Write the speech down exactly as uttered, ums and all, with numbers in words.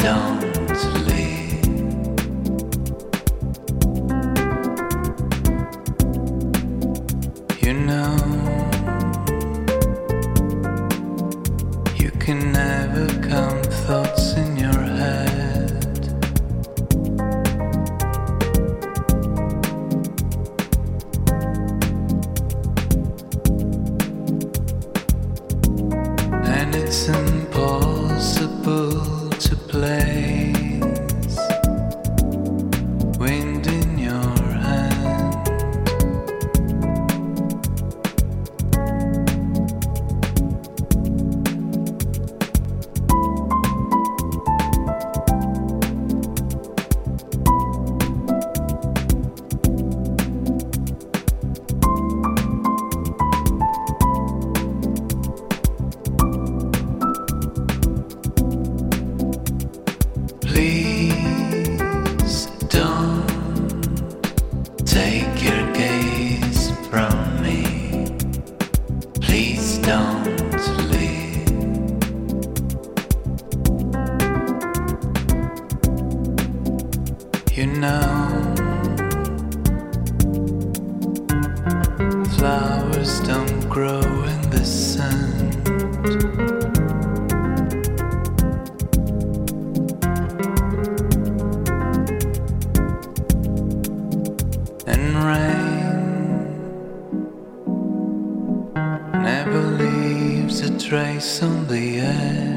don't leave. You know, you can never count thoughts in your head. And it's impossible to place wind in your hand. Please don't take your gaze from me. Please don't leave. You know, flowers don't grow in the sand. And rain never leaves a trace on the air.